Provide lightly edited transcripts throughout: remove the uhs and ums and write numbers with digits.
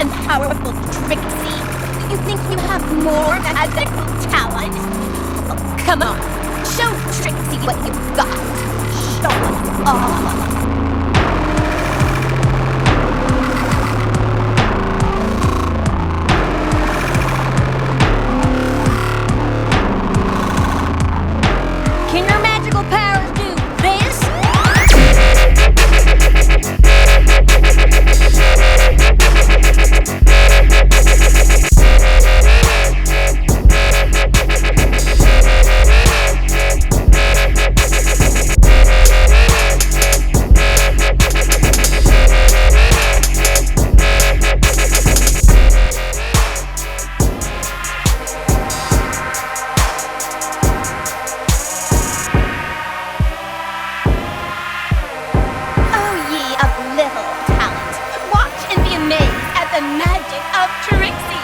and powerful Trixie. You think you have more magical talent? Oh, come on, show Trixie what you've got. Show us all. Can your magical powers do this? The magic of Trixie.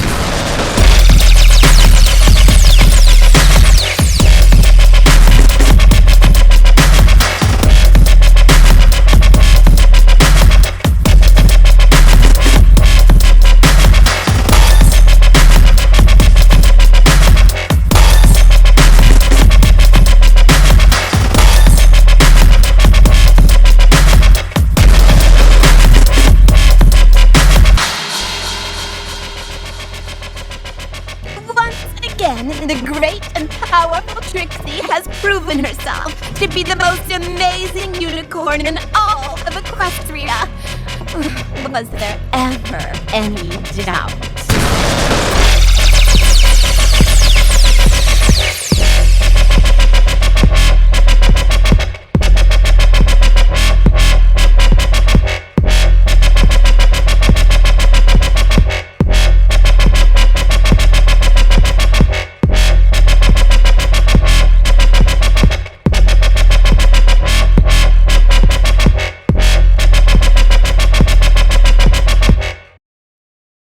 Again, the great and powerful Trixie has proven herself to be the most amazing unicorn in all of Equestria. Was there ever any doubt?